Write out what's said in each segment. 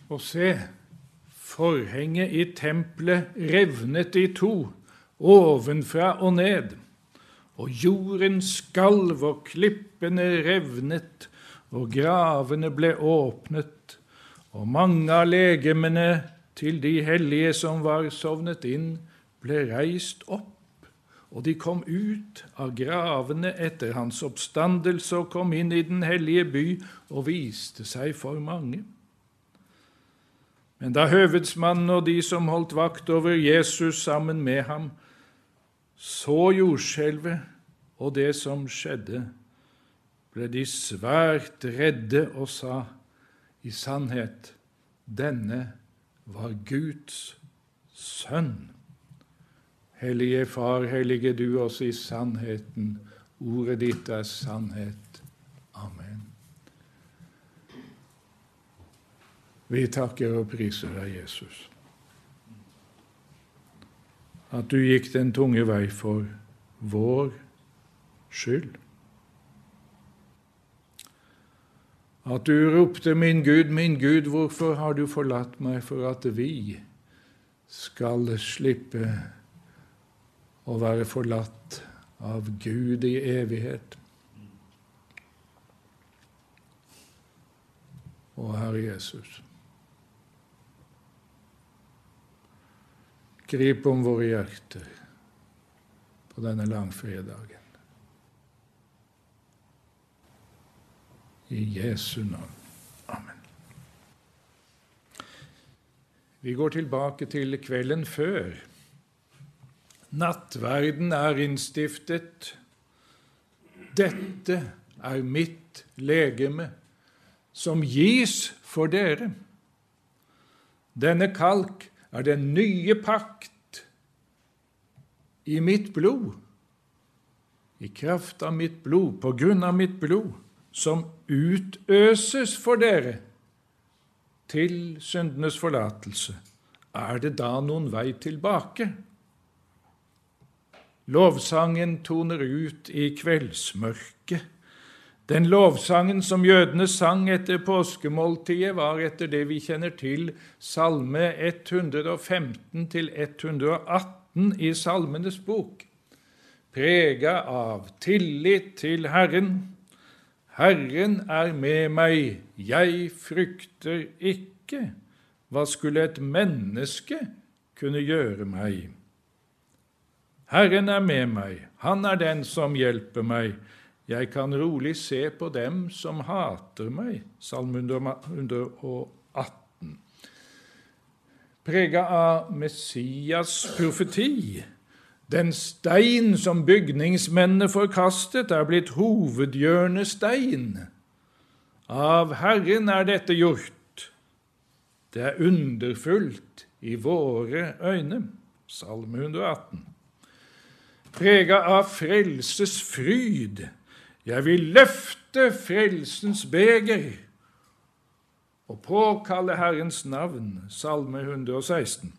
Og se, forhenget i tempelet revnet i to, ovenfra og ned, og jorden skalv og klippene revnet, og gravene ble åpnet, og mange av legemene til de hellige som var sovnet inn, ble reist opp, og de kom ut av gravene etter hans oppstandelse og kom inn i den hellige by og viste seg for mange. Men da høvedsmannen og de som holdt vakt over Jesus sammen med ham, så jordskjelvet og det som skjedde, ble de svært redde og sa, i sannhet, denne var Guds sønn. Hellige Far, hellige du oss i sannheten. Ordet ditt er sannhet. Amen. Vi takker og priser deg, Jesus, at du gikk den tunge vei for vår skyld. At du ropte, min Gud, hvorfor har du forlatt meg, for at vi skal slippe å være forlatt av Gud i evighet. Å, Herre Jesus, grip om våre hjerter på denne langfredagen. I Jesu navn. Amen. Vi går tilbake til kvelden før. Nattverden er innstiftet. Dette er mitt legeme, som gis for dere. Denne kalk er den nye pakt i mitt blod, i kraft av mitt blod, på grunn av mitt blod, som utøses for dere til syndenes forlatelse. Er det da noen vei tilbake? Lovsangen toner ut i kveldsmørket. Den lovsangen som jødene sang etter påskemåltidet, var etter det vi kjenner til salme 115 til 118 i Salmenes bok, preget av tillit til Herren. Herren er med meg, jeg frykter ikke. Hva skulle et menneske kunne gjøre meg? Herren er med meg, han er den som hjelper meg. Jeg kan rolig se på dem som hater meg. Salme 118. Preget av Messias profeti. Den stein som bygningsmennene forkastet, er blitt hovedhjørnestein. Av Herren er dette gjort. Det er underfullt i våre øyne. Salme 118. Preget av frelses fryd. Jeg vil løfte frelsens beger og påkalle Herrens navn. Salme 116.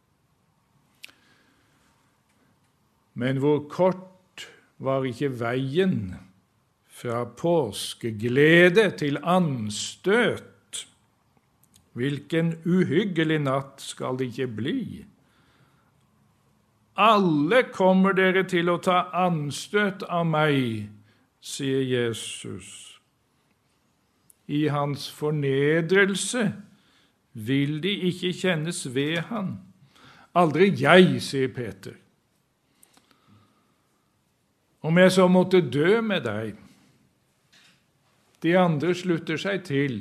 Men hvor kort var ikke veien fra påskeglede til anstøt? Hvilken uhyggelig natt skal det ikke bli? Alle kommer dere til å ta anstøt av meg, sier Jesus. I hans fornedrelse vil de ikke kjennes ved han. Aldri jeg, sier Peter. Om jeg så måtte dø med deg. De andre slutter seg til.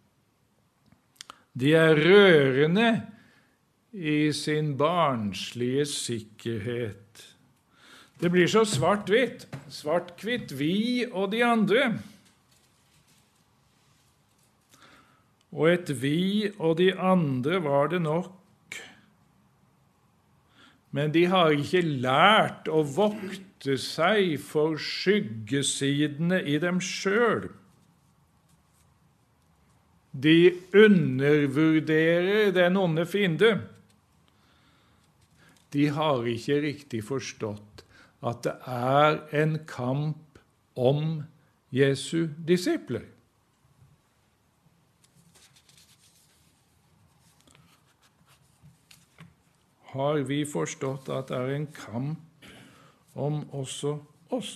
De er rørende i sin barnslige sikkerhet. Det blir så svart-hvitt. Svart-hvitt, vi og de andre. Og et vi og de andre var det nok. Men de har ikke lært å vokte seg for skyggesidene i dem selv. De undervurderer den onde fiende. De har ikke riktig forstått at det er en kamp om Jesu disipler. har vi forstått at det er en kamp om også oss.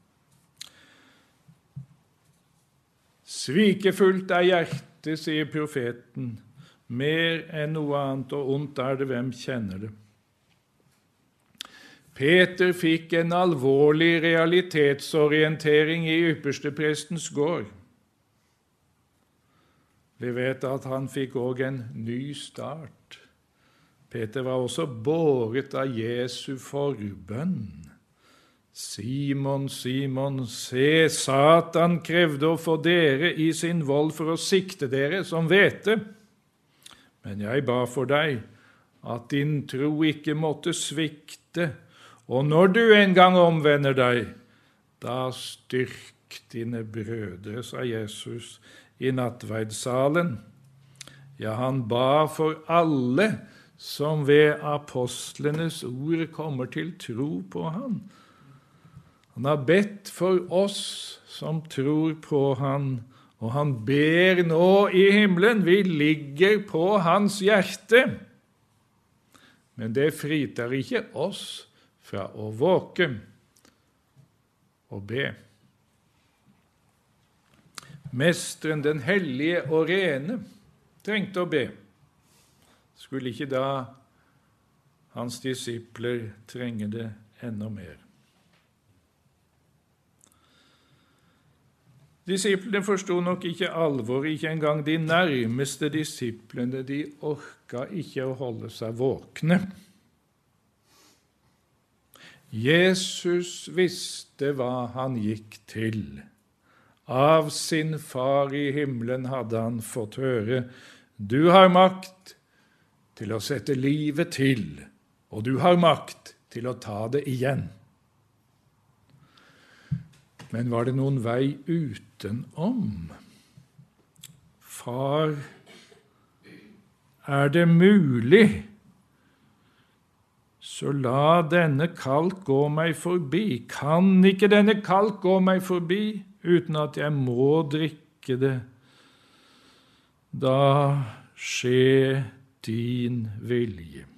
Svikefullt er hjertet, sier profeten, mer enn noe annet, og ondt er det, hvem kjenner det? Peter fikk en alvorlig realitetsorientering i yppersteprestens gård. Vi vet at han fikk også en ny start. Peter var også båret av Jesu forbønn. Simon, Simon, se, Satan krevde å få dere i sin vold for å sikte dere som hvete. Men jeg ba for deg, at din tro ikke måtte svikte, og når du en gang omvender deg, da styrk dine brødre, sa Jesus i nattverdssalen. Ja, han ba for alle som ved apostlenes ord kommer til tro på han. Han har bedt for oss som tror på han, og han ber nå i himmelen. Vi ligger på hans hjerte. Men det fritar ikke oss fra å våke og be. Mesteren, den hellige og rene, trengte å be. Skulle ikke da hans disipler trenge det enda mer? Disiplene forstod nok ikke alvor, ikke engang de nærmeste disiplene. De orket ikke å holde seg våkne. Jesus visste hva han gikk til. Av sin far i himmelen hadde han fått høre, du har makt til å sette livet til, og du har makt til å ta det igjen. Men var det noen vei utenom? Far, er det mulig? Så la denne kalk gå meg forbi. Kan ikke denne kalk gå meg forbi uten at jeg må drikke det? Da skje din vilje.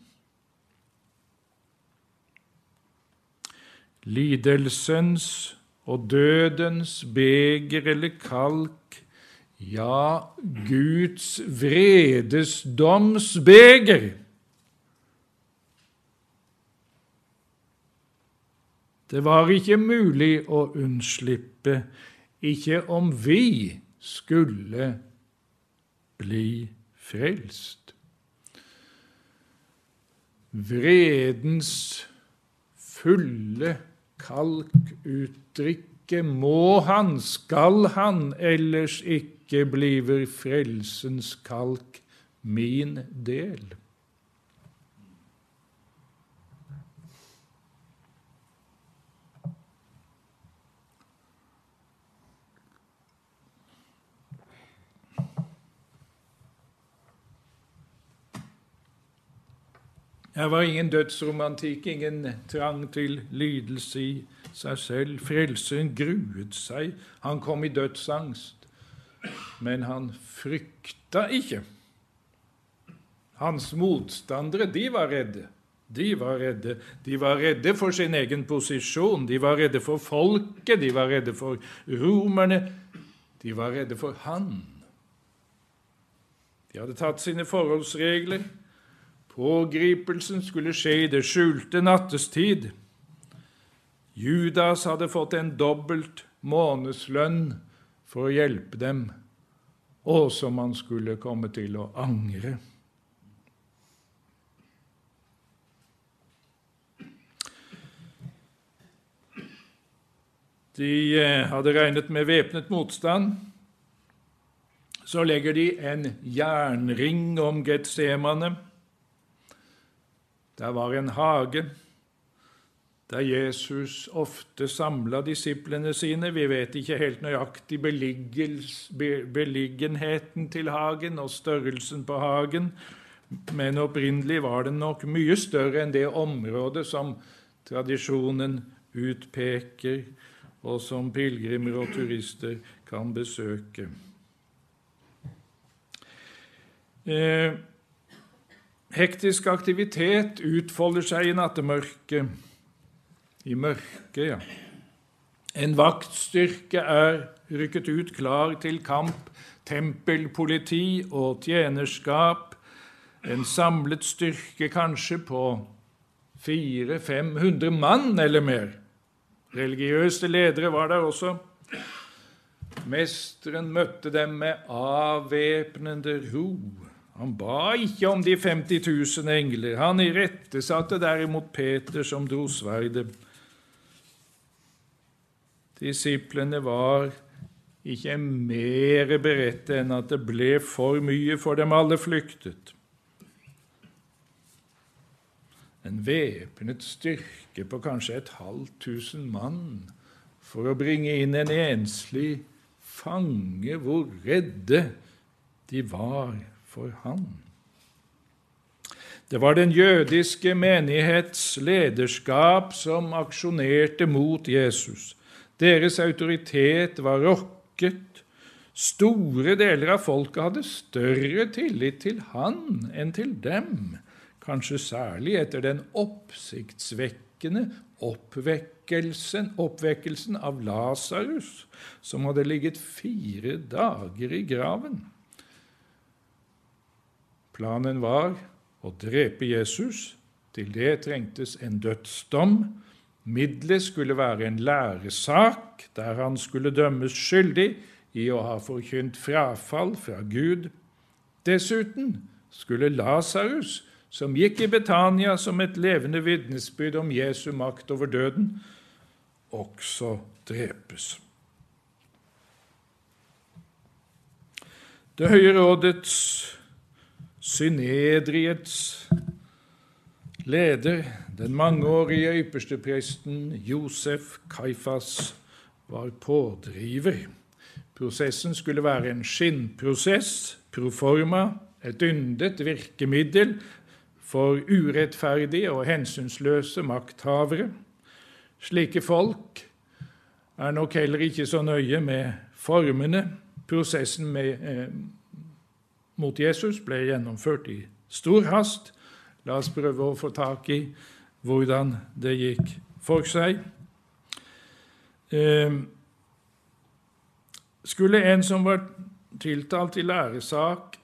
Lidelsens og dødens beger eller kalk, ja, Guds vredesdomsbeger. Det var ikke mulig å unnslippe, ikke om vi skulle bli frelst. Vredens fulle kalkutdrikke må han, skal han, ellers ikke bliver frelsens kalk min del. Her var ingen dødsromantikk, ingen trang til lidelse i seg selv. Frelseren gruet seg. Han kom i dødsangst, men han frykta ikke. Hans motstandere, de var redde. De var redde. De var redde for sin egen posisjon. De var redde for folket. De var redde for romerne. De var redde for han. De hadde tatt sine forholdsregler. Pågripelsen skulle skje i det skjulte nattestid. Judas hadde fått en dobbelt månedslønn for å hjelpe dem, og som han skulle komme til å angre. De hadde regnet med væpnet motstand. Så legger de en jernring om Getsemane. Der var en hage, der Jesus ofte samlet disiplene sine. Vi vet ikke helt nøyaktig beliggenheten til hagen og størrelsen på hagen, men opprinnelig var den nok mye større enn det området som tradisjonen utpeker, og som pilgrimer og turister kan besøke. hektisk aktivitet utfolder seg i nattemørket. I mørket, ja. En vaktstyrke er rykket ut klar til kamp, tempelpoliti og tjenerskap. En samlet styrke kanskje på 400-500 mann eller mer. Religiøse ledere var der også. Mesteren møtte dem med avvæpnende ro. Han ba ikke om de 50 000 engler. Han irettesatte derimot Peter som dro sverdet. Disiplene var ikke mer beredte enn at det ble for mye, for dem alle flyktet. En væpnet styrke på kanskje 500 mann for å bringe inn en enslig fange, hvor redde de var for han. Det var den jødiske menighets lederskap som aksjonerte mot Jesus. Deres autoritet var rokket. Store deler av folket hadde større tillit til han enn til dem, kanskje særlig etter den oppsiktsvekkende oppvekkelsen av Lazarus, som hadde ligget 4 dager i graven. Planen var å drepe Jesus. Til det trengtes en dødsdom. Middelet skulle være en læresak, der han skulle dømmes skyldig i å ha forkynt frafall fra Gud. Dessuten skulle Lazarus, som gikk i Betania som et levende vitnesbyrd om Jesu makt over døden, også drepes. Det høye rådets, Synedriets leder, den mangeårige ypperstepresten Josef Kaifas, var pådriver. Prosessen skulle være en skinnprosess, proforma, et yndet virkemiddel for urettferdige og hensynsløse makthavere. Slike folk er nok heller ikke så nøye med formene. Prosessen mot Jesus ble gjennomført i stor hast. La oss prøve å få tak i hvordan det gikk for seg. Skulle en som var tiltalt i læresak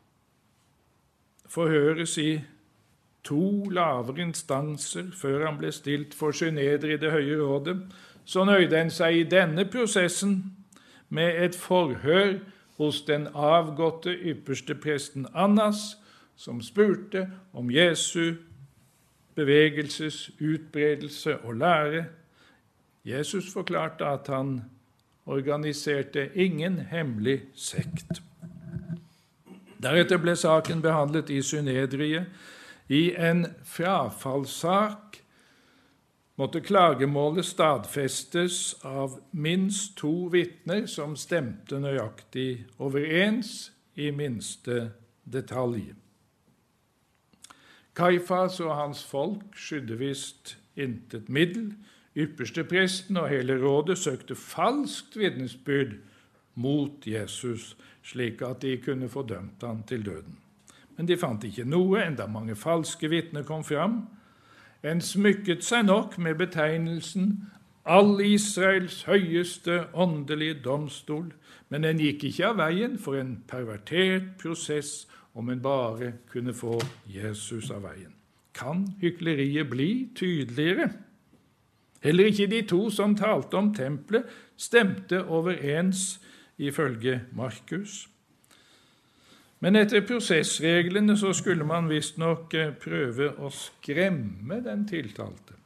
forhøres i 2 lavere instanser før han ble stilt for syneder i det høye rådet, så nøyde en seg i denne prosessen med et forhør hos den avgåtte ypperste presten Annas, som spurte om Jesu bevegelses, utbredelse og lære. Jesus forklarte at han organiserte ingen hemmelig sekt. Deretter ble saken behandlet i Synedriet. I en frafallssak måtte klagemålet stadfestes av minst 2 vitner som stemte nøyaktig overens i minste detalj. Kaifas og hans folk skydde visst intet middel. Ypperstepresten og hele rådet søkte falskt vitnesbyrd mot Jesus, slik at de kunne få dømt han til døden. Men de fant ikke noe, enda mange falske vitner kom fram. En smykket seg nok med betegnelsen all Israels høyeste åndelige domstol, men en gikk ikke av veien for en pervertert prosess om en bare kunne få Jesus av veien. Kan hykleriet bli tydeligere? Heller ikke de 2 som talte om tempelet stemte overens ifølge Markus. Men etter prosessreglene så skulle man visstnok prøve å skremme den tiltalte.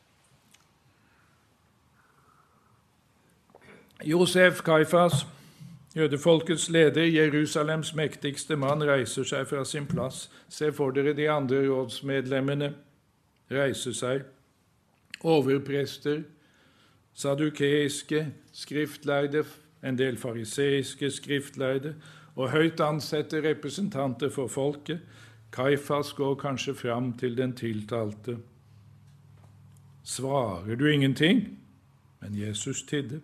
Josef Kaifas, jødefolkets leder, Jerusalems mektigste mann, reiser seg fra sin plass. Se for dere de andre rådsmedlemmene reiser seg. Overprester, sadukeiske skriftlærde, en del fariseiske skriftlærde, og høyt ansette representanter for folket. Kaifas går kanskje fram til den tiltalte. Svarer du ingenting? Men Jesus tidde.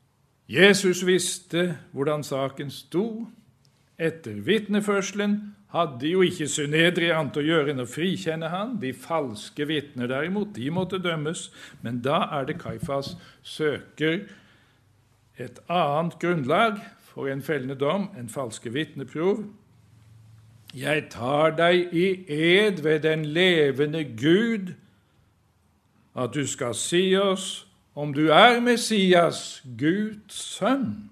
Jesus visste hvordan saken sto. Etter vitneførselen hadde jo ikke Synedrian til å gjøre enn å frikjenne han. De falske vitner derimot, de måtte dømmes. Men da er det Kaifas søker et annet grunnlag for en fellende dom, en falske vitneprov. Jeg tar deg i ed ved den levende Gud, at du skal si oss om du er Messias, Guds sønn.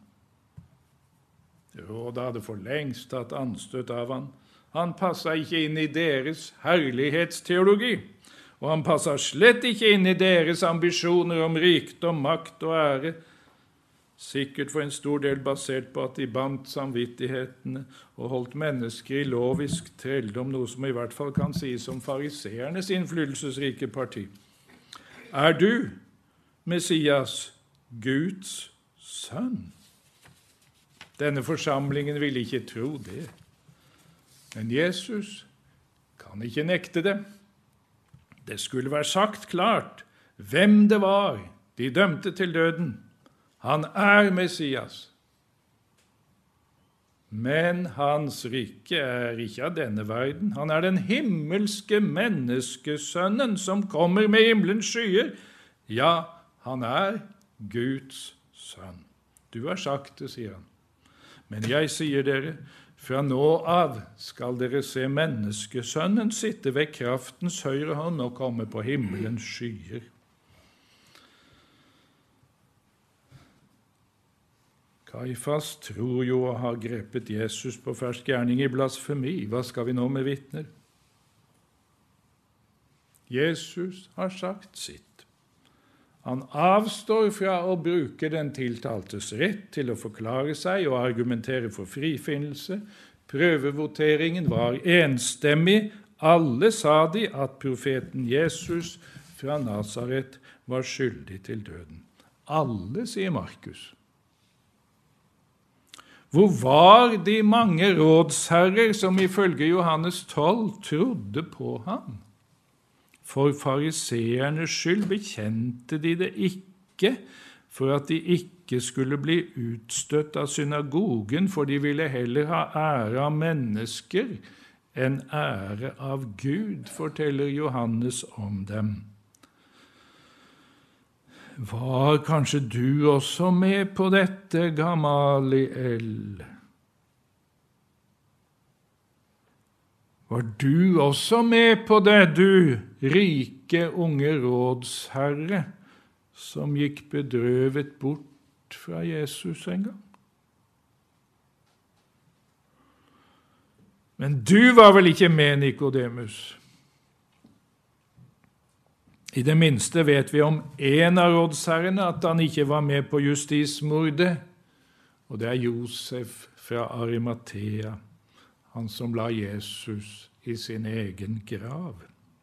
Rådet hadde for lengst tatt anstøt av han. Han passet ikke inn i deres herlighetsteologi, og han passet slett ikke inn i deres ambisjoner om rikdom, makt og ære, sikkert for en stor del basert på at de bandt samvittighetene og holdt mennesker i lovisk trelldom, noe som i hvert fall kan sies om fariseernes innflytelsesrike parti. Er du Messias, Guds sønn? Denne forsamlingen ville ikke tro det. Men Jesus kan ikke nekte det. Det skulle være sagt klart hvem det var de dømte til døden. Han er Messias. Men hans rike er ikke av denne verden. Han er den himmelske menneskesønnen som kommer med himmelens skyer. Ja, han er Guds sønn. Du har sagt det, sier han. Men jeg sier dere, fra nå av skal dere se menneskesønnen sitte ved kraftens høyre hånd og komme på himmelens skyer. Kaifas tror jo å ha grepet Jesus på fersk gjerning i blasfemi. Hva skal vi nå med vitner? Jesus har sagt sitt. Han avstår fra å bruke den tiltaltes rett til å forklare seg og argumentere for frifinnelse. Prøvevoteringen var enstemmig. Alle sa de at profeten Jesus fra Nazaret var skyldig til døden. Alle, sier Markus. Hvor var de mange rådsherrer som ifølge Johannes 12 trodde på ham? For fariseernes skyld bekjente de det ikke, for at de ikke skulle bli utstøtt av synagogen, for de ville heller ha ære av mennesker enn ære av Gud, forteller Johannes om dem. Var kanskje du også med på dette, Gamaliel? Var du også med på det, du rike unge rådsherre, som gikk bedrøvet bort fra Jesus en gang? Men du var vel ikke med, Nikodemus? I det minste vet vi om en av rådsherrene at han ikke var med på justismordet, og det er Josef fra Arimathea, han som la Jesus i sin egen grav.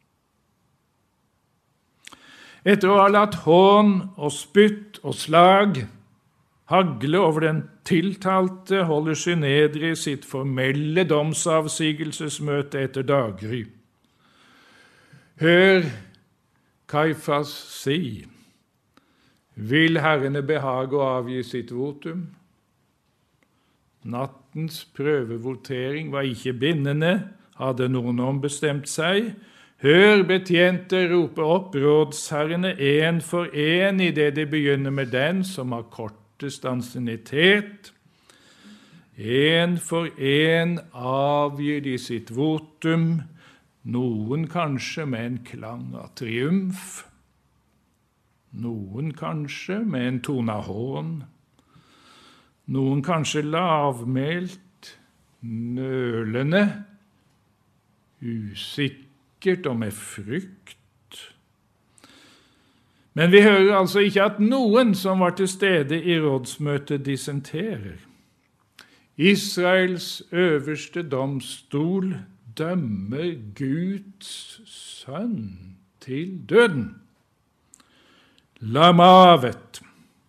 Etter å ha latt hån og spytt og slag hagle over den tiltalte, holder Synedriet sitt formelle domsavsigelsesmøte etter daggry. Hør Kaifas si, vil herrene behage å avgi sitt votum? Nattens prøvevotering var ikke bindende, hadde noen ombestemt seg. Hør betjente rope opp rådsherrene en for en i det de begynner med den som har kortest ansiennitet. En for en avgir de sitt votum, noen kanskje med en klang av triumf, noen kanskje med en tone av hån, noen kanskje lavmælt, nølende, usikkert og med frykt. Men vi hører altså ikke at noen som var til stede i rådsmøtet dissenterer. Israels øverste domstol dømmer Guds sønn til døden. Lamavet,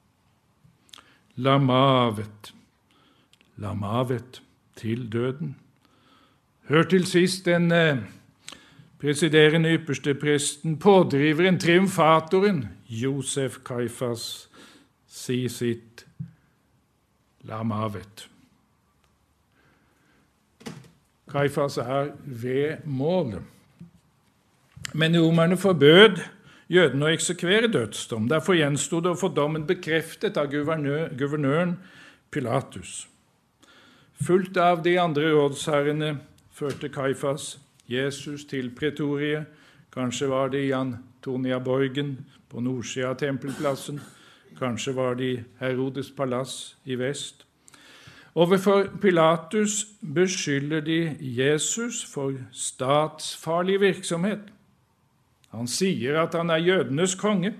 lamavet, lamavet til døden. Hør til sist den presiderende ypperste presten, pådriveren, triumfatoren, Josef Kaifas, si sitt lamavet. Kaifas ved målet. Men romerne forbød jødene å eksekvere dødsdom. Derfor gjenstod det å få dommen bekreftet av guvernøren Pilatus. Fulgt av de andre rådsherrene førte Kaifas Jesus til pretoriet. Kanskje var det i Antoniaborgen på nordsiden av tempelplassen. Kanskje var det i Herodes palass i vest. Overfor Pilatus beskylder de Jesus for statsfarlig virksomhet. Han sier at han jødenes konge.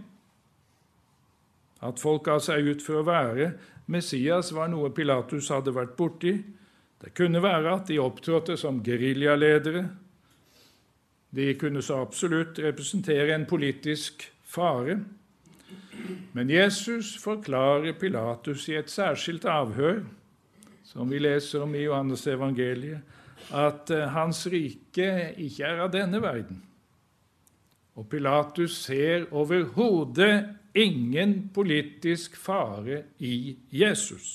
At folk ga seg ut for å være Messias var noe Pilatus hadde vært borti. Det kunne være at de opptrådte som guerriljaledere. De kunne så absolutt representere en politisk fare. Men Jesus forklarer Pilatus i et særskilt avhør, som vi leser om i Johannes evangeliet, at hans rike ikke av denne verden. Og Pilatus ser overhodet ingen politisk fare i Jesus.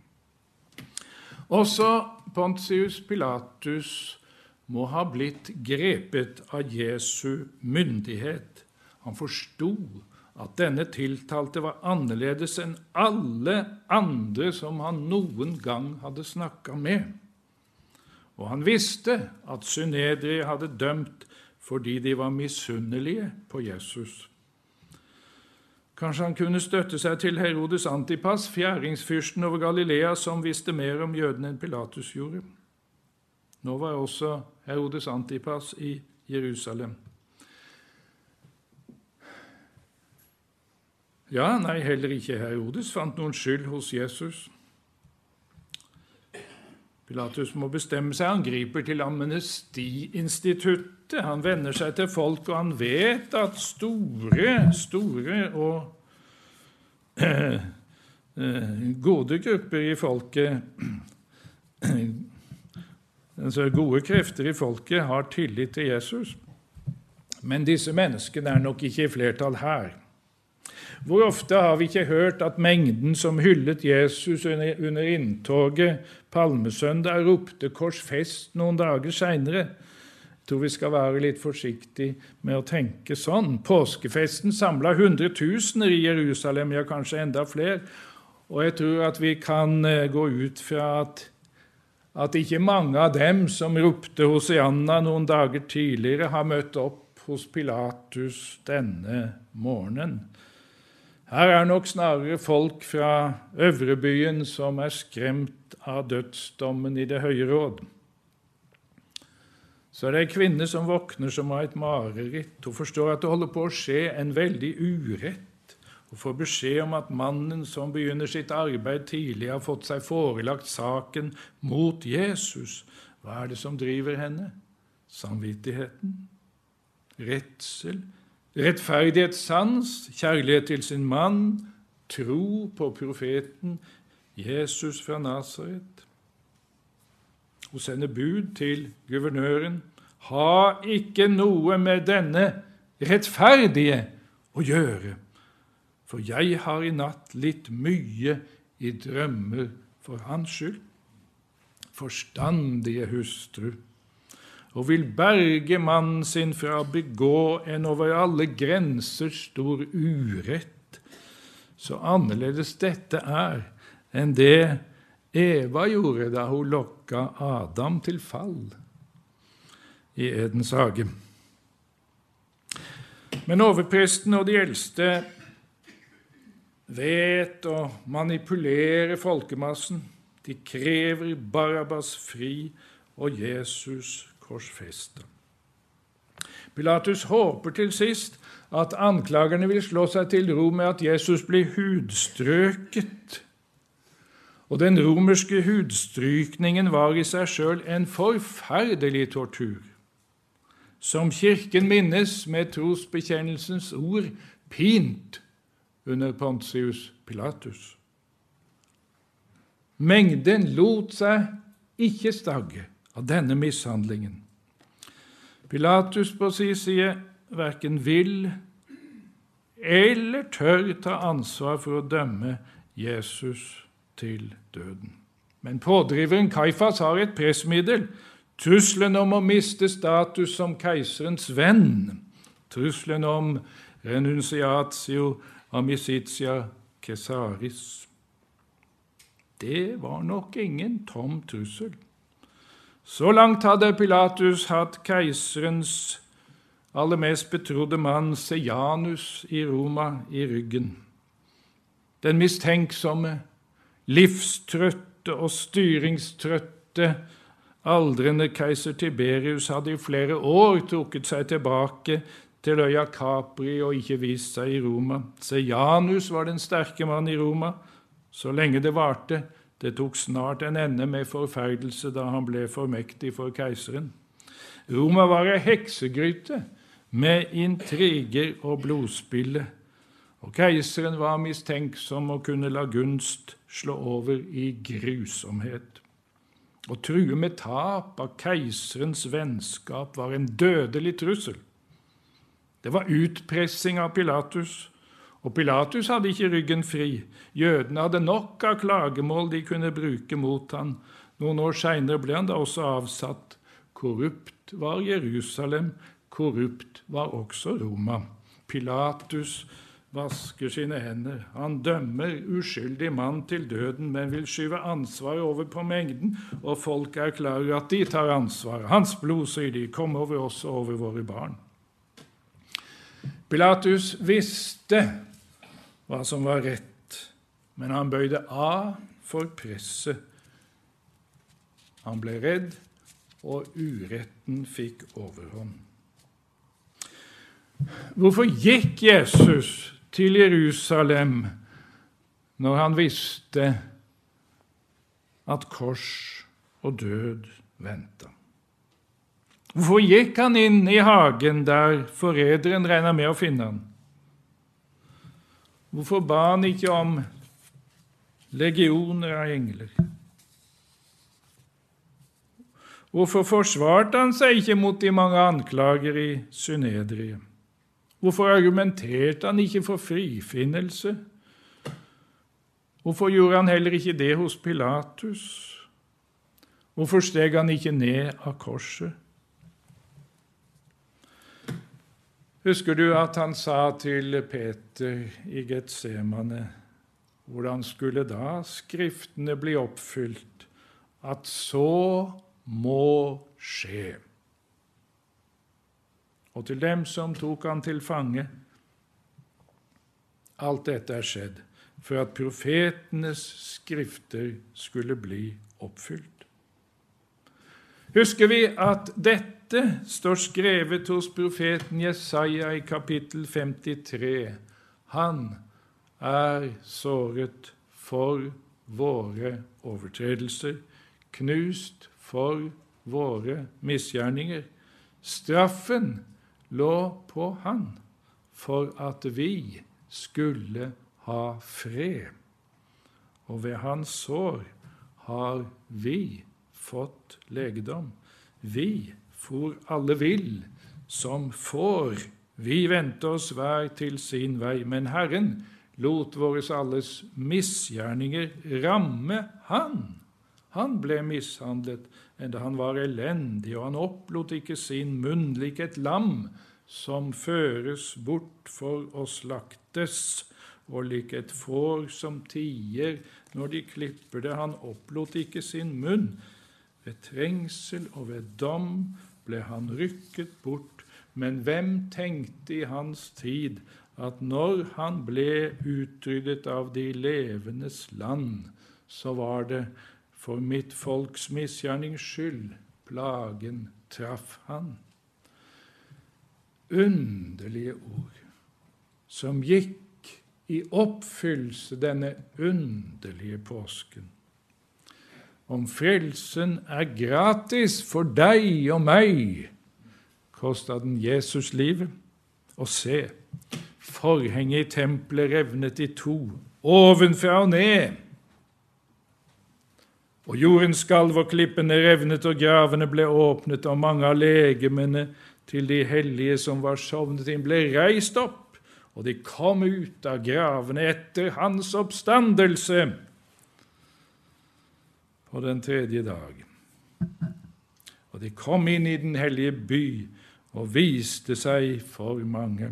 Også Pontius Pilatus må ha blitt grepet av Jesu myndighet. Han forstod at denne tiltalte var annerledes enn alle andre som han noen gang hadde snakket med. Og han visste at synedriet hadde dømt fordi de var misunnelige på Jesus. Kanskje han kunne støtte seg til Herodes Antipas, fjæringsfyrsten over Galilea, som visste mer om jødene enn Pilatus gjorde. Nå var også Herodes Antipas i Jerusalem. Ja, nei, heller ikke Herodes fant noen skyld hos Jesus. Pilatus må bestemme seg. Han griper til amnestiinstituttet. Han vender seg til folk, og han vet at store og gode grupper i folket, altså gode krefter i folket, har tillit til Jesus. Men disse menneskene nok ikke i flertall her. Hvor ofte har vi ikke hørt at mengden som hyllet Jesus under inntoget palmesøndag ropte korsfest noen dager senere? Jeg tror vi skal være litt forsiktige med å tenke sånn. Påskefesten samlet 100 000 i Jerusalem, ja kanskje enda flere. Og jeg tror at vi kan gå ut fra at ikke mange av dem som ropte Hosianna noen dager tidligere har møtt opp hos Pilatus denne morgenen. Her nok snarere folk fra Øvrebyen som skremt av dødsdommen i det høye råd. Så det en kvinne som våkner som har et mareritt. Hun forstår at det holder på å skje en veldig urett. Hun får beskjed om at mannen som begynner sitt arbeid tidlig har fått seg forelagt saken mot Jesus. Hva det som driver henne? Samvittigheten? Redsel? Rettferdighetssans, kjærlighet til sin mann, tro på profeten Jesus fra Nazaret. Hun sender bud til guvernøren. Ha ikke noe med denne rettferdige å gjøre, for jeg har i natt litt mye i drømmer for hans skyld. Forstandige hustru, og vil berge mannen sin fra å begå en over alle grenser stor urett. Så annerledes dette enn det Eva gjorde da hun lokka Adam til fall i Edens hage. Men overpresten og de eldste vet å manipulere folkemassen. De krever Barabbas fri og Jesus korsfestet. Pilatus håper til sist at anklagerne vil slå seg til ro med at Jesus blir hudstrøket. Og den romerske hudstrykningen var i seg selv en forferdelig tortur, som kirken minnes med trosbekjennelsens ord pint under Pontius Pilatus. Mengden lot seg ikke stagge av denne mishandlingen. Pilatus på sin side hverken vil eller tør ta ansvar for å dømme Jesus til døden. Men pådriveren Kaifas har et pressmiddel. Trusselen om å miste status som keiserens venn, trusselen om renunciatio amicitia Caesaris. Det var nok ingen tom trussel. Så langt hadde Pilatus hatt keiserens aller mest betrodde mann, Sejanus i Roma, i ryggen. Den mistenksomme, livstrøtte og styringstrøtte aldrende keiser Tiberius hadde i flere år trukket seg tilbake til øya Capri og ikke vist seg i Roma. Sejanus var den sterke mann i Roma, så lenge det varte. Det tok snart en ende med forferdelse da han ble for mektig for keiseren. Roma var en heksegryte med intriger og blodspille, og keiseren var mistenksom og kunne la gunst slå over i grusomhet. Å true med tap av keiserens vennskap var en dødelig trussel. Det var utpressing av Pilatus, og Pilatus hadde ikke ryggen fri. Jødene hadde nok av klagemål de kunne bruke mot han. Noen år senere ble han da også avsatt. Korrupt var Jerusalem, korrupt var også Roma. Pilatus vasker sine hender. Han dømmer uskyldig mann til døden, men vil skyve ansvaret over på mengden, og folk erklarer at de tar ansvaret. Hans blod, sier de, kom over oss og over våre barn. Pilatus visste hva som var rett, men han bøyde av for presset. Han ble redd, og uretten fikk overhånd. Hvorfor gikk Jesus til Jerusalem når han visste at kors og død ventet? Hvorfor gikk han inn i hagen der forræderen regnet med å finne han? Hvorfor ba han ikke om legioner av engler? Hvorfor forsvarte han seg ikke mot de mange anklager i Synedriet? Hvorfor argumenterte han ikke for frifinnelse? Hvorfor gjorde han heller ikke det hos Pilatus? Hvorfor steg han ikke ned av korset? Husker du at han sa til Peter i Getsemane, hvordan skulle da skriftene bli oppfylt, at så må skje? Og til dem som tok han til fange, alt dette er skjedd for at profetenes skrifter skulle bli oppfylt. Husker vi at dette står skrevet hos profeten Jesaja i kapittel 53. Han er såret for våre overtredelser, knust for våre misgjerninger. Straffen lå på han for at vi skulle ha fred, og ved hans sår har vi fått legedom. Vi for alle vill som får. Vi vendte oss hver til sin vei, men Herren lot våres alles misgjerninger ramme han. Han ble mishandlet, enda han var elendig, og han opplot ikke sin munn lik et lam som føres bort for å slaktes, og lik et får som tier når de klipper det. Han opplot ikke sin munn. Ved trengsel og ved dom ble han rykket bort, men hvem tenkte i hans tid at når han ble utryddet av de levendes land, så var det for mitt folks misgjernings skyld plagen traff han? Underlige ord som gikk i oppfyllelse denne underlige påsken. Om frelsen er gratis for deg og meg, kostet den Jesus livet. Og se, forhenget i tempelet revnet i to, ovenfra og ned. Og jorden skalv og klippene revnet, og gravene ble åpnet, og mange av legemene til de hellige som var sovnet inn ble reist opp, og de kom ut av gravene etter hans oppstandelse på den tredje dag. og de kom inn i den hellige by og viste seg for mange.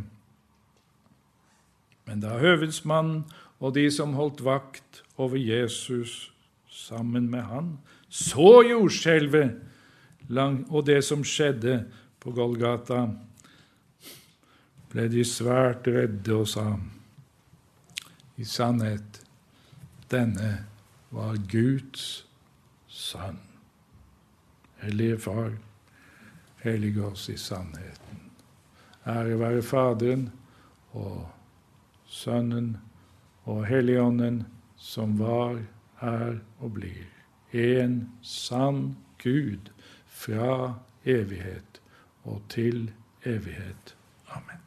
Men da høvedsmannen og de som holdt vakt over Jesus sammen med han, så jordskjelvet og det som skjedde på Golgata, ble de svært redde og sa: i sannhet, denne var Guds sønn. Hellige Far, hellige oss i sannheten. Ære være Faderen og Sønnen og Helligånden, som var, er og blir en sann Gud fra evighet og til evighet. Amen.